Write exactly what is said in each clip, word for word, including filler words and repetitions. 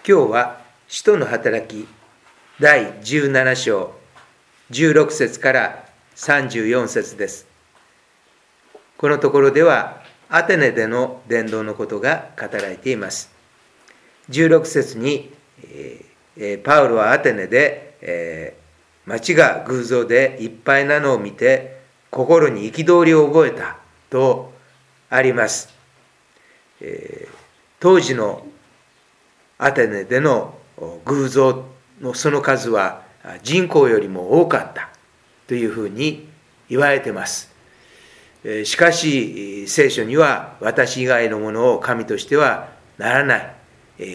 今日は使徒の働きだいじゅうなな章じゅうろく節からさんじゅうよん節です。このところではアテネでの伝道のことが語られています。じゅうろく節に、えー、パウロはアテネで、えー、町が偶像でいっぱいなのを見て心に憤りを覚えたとあります。えー、当時のアテネでの偶像のその数は人口よりも多かったというふうに言われています。しかし聖書には私以外のものを神としてはならない、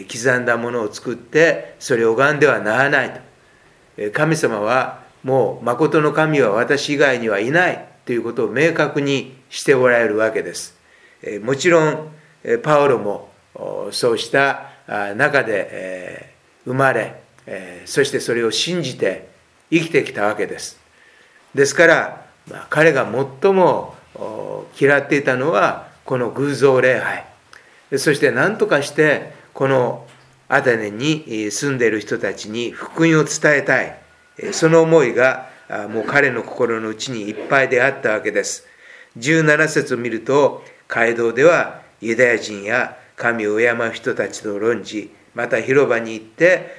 刻んだものを作ってそれを拝んではならないと、神様はもう誠の神は私以外にはいないということを明確にしておられるわけです。もちろんパウロもそうした中で生まれ、そしてそれを信じて生きてきたわけです。ですから彼が最も嫌っていたのはこの偶像礼拝、そして何とかしてこのアテネに住んでいる人たちに福音を伝えたい、その思いがもう彼の心の内にいっぱいであったわけです。じゅうなな節を見ると、街道ではユダヤ人や神を敬う人たちと論じ、また広場に行って、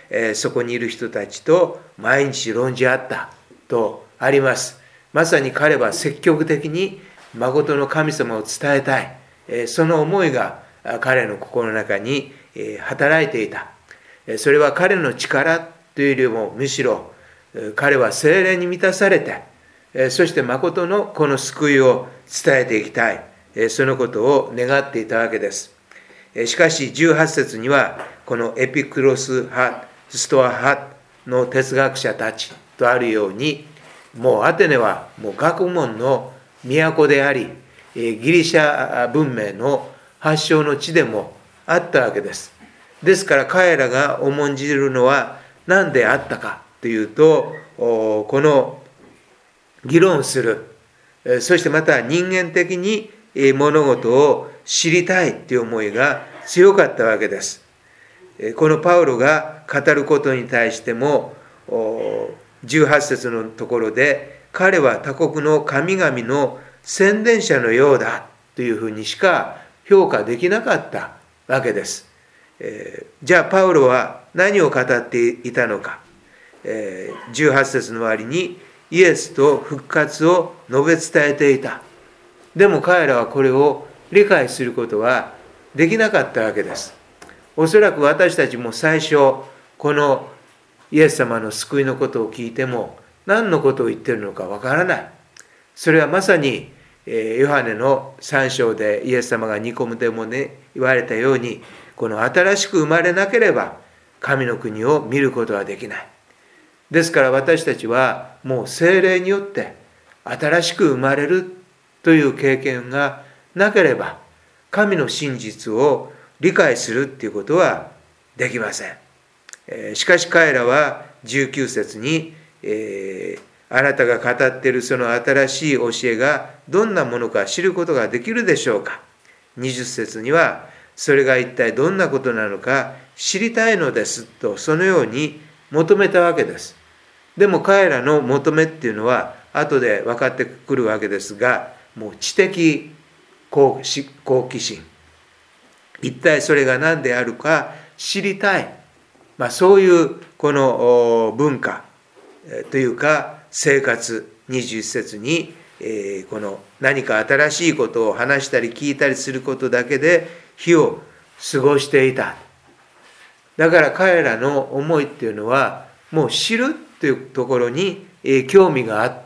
えー、そこにいる人たちと毎日論じ合ったとあります。まさに彼は積極的に誠の神様を伝えたい、えー、その思いが彼の心の中に、えー、働いていた。それは彼の力というよりもむしろ彼は聖霊に満たされて、えー、そして誠のこの救いを伝えていきたい、えー、そのことを願っていたわけです。しかしじゅうはち節にはこのエピクロス派、ストア派の哲学者たちとあるように、もうアテネはもう学問の都であり、ギリシャ文明の発祥の地でもあったわけです。ですから彼らが重んじるのは何であったかというと、この議論する、そしてまた人間的に物事を知りたいという思いが強かったわけです。このパウロが語ることに対してもじゅうはち節のところで、彼は他国の神々の宣伝者のようだというふうにしか評価できなかったわけです。じゃあパウロは何を語っていたのか。じゅうはち節の終わりにイエスと復活を述べ伝えていた。でも彼らはこれを理解することはできなかったわけです。おそらく私たちも最初このイエス様の救いのことを聞いても何のことを言っているのかわからない。それはまさにヨハネのさん章でイエス様がニコデモで言われたように、この新しく生まれなければ神の国を見ることはできない。ですから私たちはもう聖霊によって新しく生まれるという経験がなければ神の真実を理解するということはできません。しかし彼らはじゅうきゅう節に、えー、あなたが語っているその新しい教えがどんなものか知ることができるでしょうか。にじゅう節にはそれが一体どんなことなのか知りたいのですとそのように求めたわけです。でも彼らの求めっていうのは後で分かってくるわけですが、もう知的好奇心、一体それが何であるか知りたい、まあ、そういうこの文化というか生活、にじゅういち節にこの何か新しいことを話したり聞いたりすることだけで日を過ごしていた。だから彼らの思いっていうのはもう知るというところに興味があって、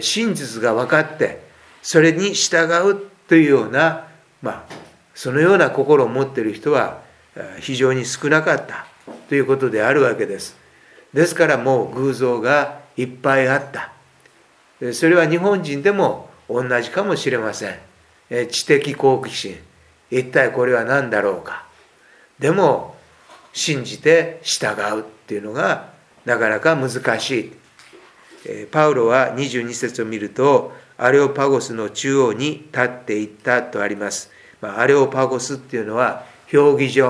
真実が分かってそれに従うというような、まあそのような心を持っている人は非常に少なかったということであるわけです。ですからもう偶像がいっぱいあった。それは日本人でも同じかもしれません。知的好奇心、一体これは何だろうか。でも信じて従うっていうのがなかなか難しい。パウロはにじゅうに節を見ると、アレオパゴスの中央に立っていったとあります。まあ、アレオパゴスっていうのは評議所、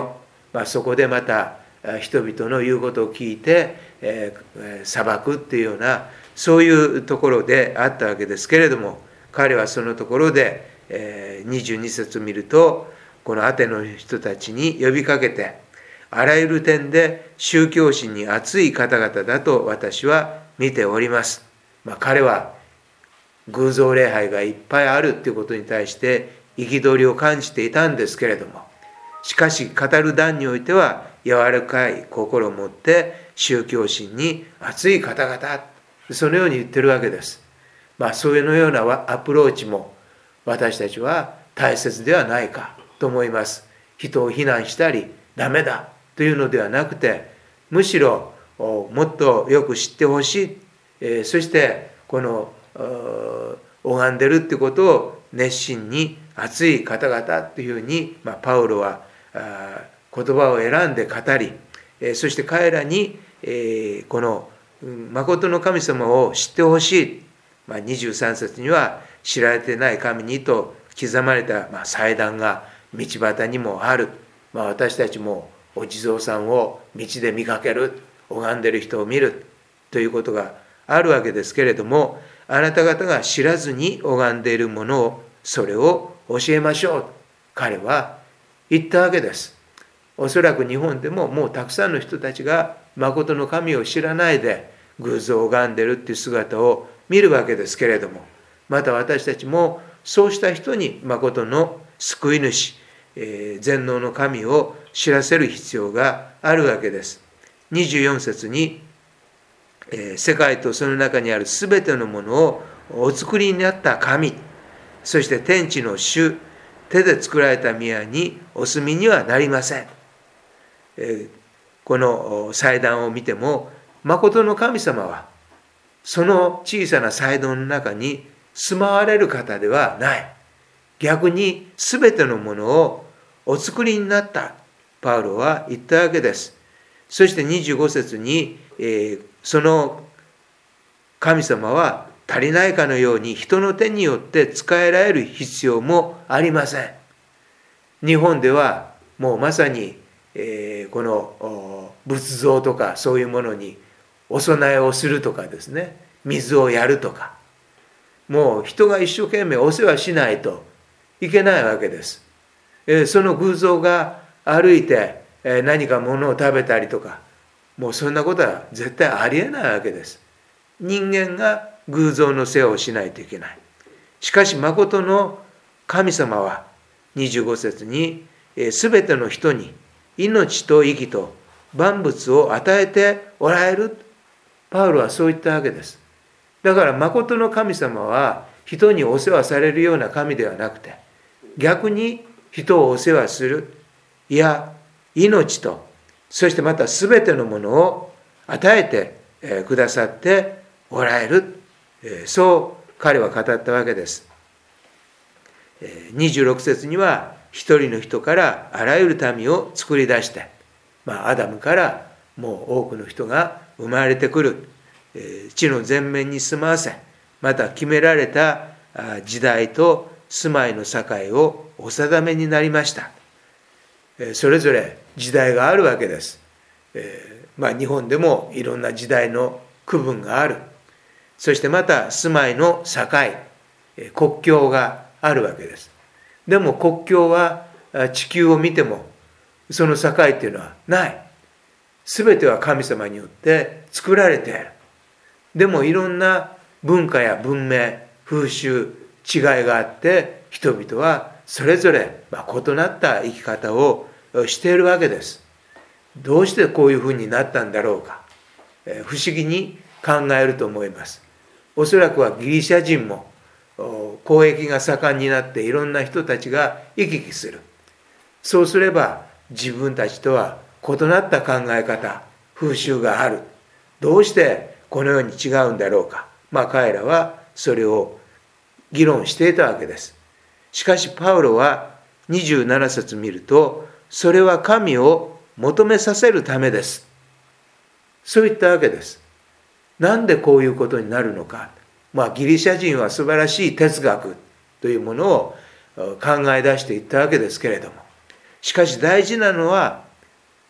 まあ、そこでまた人々の言うことを聞いて、えー、裁くっていうようなそういうところであったわけですけれども、彼はそのところで、えー、にじゅうに節を見ると、このアテネの人たちに呼びかけて、あらゆる点で宗教心に熱い方々だと私は見ております。まあ、彼は偶像礼拝がいっぱいあるということに対して憤りを感じていたんですけれども、しかし語る段においては柔らかい心を持って宗教心に熱い方々、そのように言ってるわけです。まあ、そういうようなアプローチも私たちは大切ではないかと思います。人を非難したりダメだというのではなくて、むしろもっとよく知ってほしい、えー、そしてこの拝んでるってことを熱心に熱い方々というふうに、まあ、パウロはあ言葉を選んで語り、えー、そして彼らに、えー、この誠の神様を知ってほしい、まあ、にじゅうさん節には知られてない神にと刻まれた、まあ、祭壇が道端にもある、まあ、私たちもお地蔵さんを道で見かける、拝んでる人を見るということがあるわけですけれども、あなた方が知らずに拝んでいるものを、それを教えましょう、彼は言ったわけです。おそらく日本でももうたくさんの人たちが誠の神を知らないで偶像を拝んでいるっていう姿を見るわけですけれども、また私たちもそうした人に誠の救い主、えー、全能の神を知らせる必要があるわけです。にじゅうよん節に、えー、世界とその中にあるすべてのものをお作りになった神、そして天地の主、手で作られた宮にお住みにはなりません。えー、この祭壇を見ても、誠の神様はその小さな祭壇の中に住まわれる方ではない。逆に全てのものをお作りになったパウロは言ったわけです。そしてにじゅうご節に、えー、その神様は足りないかのように人の手によって仕えられる必要もありません。日本ではもうまさに、えー、この仏像とかそういうものにお供えをするとかですね、水をやるとか、もう人が一生懸命お世話しないといけないわけです。えー、その偶像が歩いて、えー、何か物を食べたりとか、もうそんなことは絶対ありえないわけです。人間が偶像の世話をしないといけない。しかし誠の神様はにじゅうご節に、すべての人に命と息と万物を与えておられる。パウロはそう言ったわけです。だから誠の神様は人にお世話されるような神ではなくて、逆に人をお世話する、いや命と、そしてまたすべてのものを与えてくださっておられる。そう彼は語ったわけです。にじゅうろく節には一人の人からあらゆる民を作り出して、まあ、アダムからもう多くの人が生まれてくる。地の全面に住まわせ、また決められた時代と住まいの境をお定めになりました。それぞれ時代があるわけです。まあ、日本でもいろんな時代の区分がある。そしてまた住まいの境、国境があるわけです。でも国境は地球を見てもその境っていうのはない。すべては神様によって作られている。でもいろんな文化や文明、風習、違いがあって人々はそれぞれ異なった生き方をしているわけです。どうしてこういうふうになったんだろうか。不思議に考えると思います。おそらくはギリシャ人も交易が盛んになっていろんな人たちが行き来する。そうすれば自分たちとは異なった考え方、風習がある。どうしてこのように違うんだろうか。まあ彼らはそれを議論していたわけです。しかしパウロはにじゅうなな節見ると、それは神を求めさせるためです。そういったわけです。なんでこういうことになるのか。まあギリシャ人は素晴らしい哲学というものを考え出していったわけですけれども、しかし大事なのは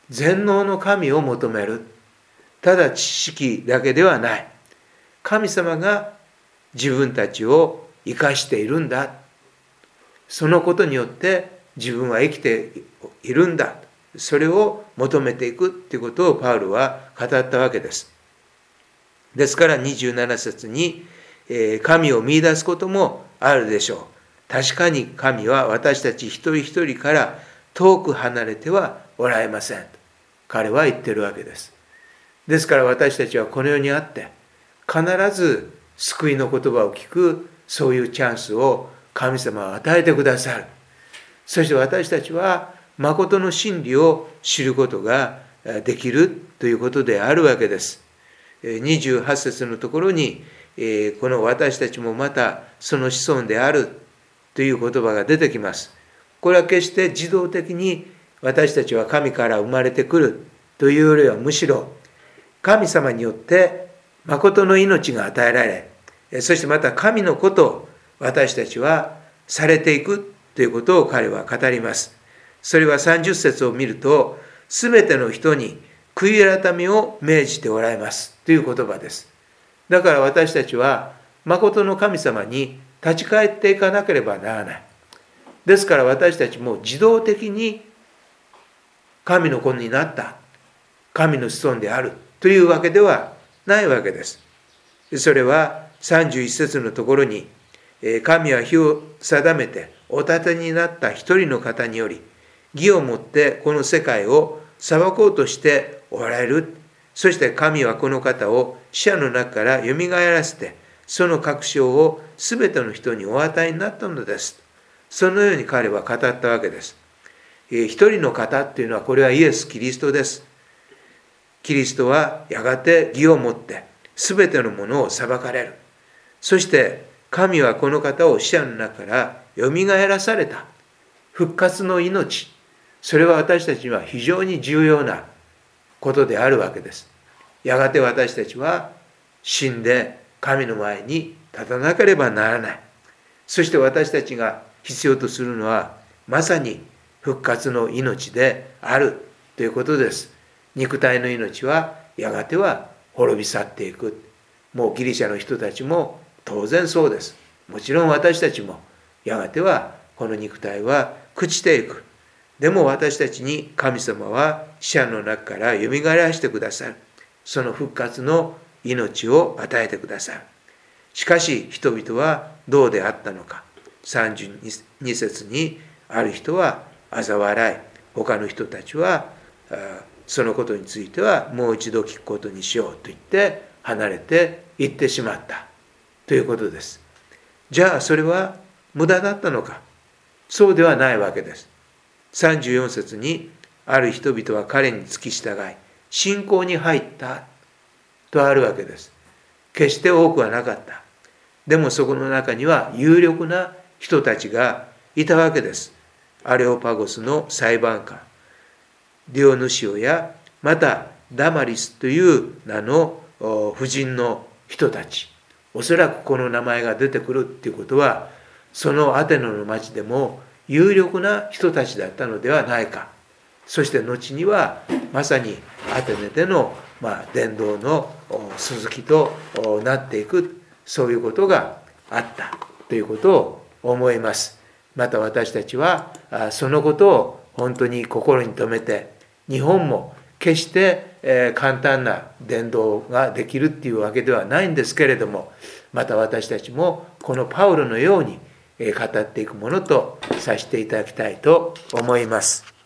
全能の神を求める。ただ知識だけではない。神様が自分たちを生かしているんだ。そのことによって自分は生きているんだ。それを求めていくということをパウロは語ったわけです。ですからにじゅうなな節に、神を見出すこともあるでしょう。確かに神は私たち一人一人から遠く離れてはおられません。彼は言ってるわけです。ですから私たちはこの世にあって必ず救いの言葉を聞くそういうチャンスを神様は与えてくださる。そして私たちは誠の真理を知ることができるということであるわけです。にじゅうはち節のところにこの私たちもまたその子孫であるという言葉が出てきます。これは決して自動的に私たちは神から生まれてくるというよりはむしろ神様によって誠の命が与えられ、そしてまた神のことを私たちはされていくということを彼は語ります。それはさんじゅっ節を見ると、すべての人に悔い改めを命じておられますという言葉です。だから私たちは誠の神様に立ち返っていかなければならない。ですから私たちも自動的に神の子になった神の子孫であるというわけではないわけです。それはさんじゅういち節のところに、神は日を定めてお立てになった一人の方により義をもってこの世界を裁こうとしておられる。そして神はこの方を死者の中からよみがえらせて、その確証をすべての人にお与えになったのです。そのように彼は語ったわけです。一人の方っていうのはこれはイエス・キリストです。キリストはやがて義をもってすべてのものを裁かれる。そして神はこの方を死者の中からよみがえらされた。復活の命。それは私たちには非常に重要なことであるわけです。やがて私たちは死んで神の前に立たなければならない。そして私たちが必要とするのはまさに復活の命であるということです。肉体の命はやがては滅び去っていく。もうギリシャの人たちも当然そうです。もちろん私たちもやがてはこの肉体は朽ちていく。でも私たちに神様は死者の中からよみがえらせてくださる。その復活の命を与えてくださる。しかし人々はどうであったのか。さんじゅうに節にある人は嘲笑い、他の人たちはそのことについてはもう一度聞くことにしようと言って離れて行ってしまったということです。じゃあそれは無駄だったのか。そうではないわけです。さんじゅうよん節にある人々は彼に付き従い信仰に入ったとあるわけです。決して多くはなかった。でもそこの中には有力な人たちがいたわけです。アレオパゴスの裁判官ディオヌシオやまたダマリスという名の婦人の人たち。おそらくこの名前が出てくるっていうことはそのアテネの町でも有力な人たちだったのではないか。そして後にはまさにアテネでの、まあ、伝道の続きとなっていく、そういうことがあったということを思います。また私たちはそのことを本当に心に留めて、日本も決して簡単な伝道ができるっていうわけではないんですけれども、また私たちもこのパウロのように語っていくものとさせていただきたいと思います。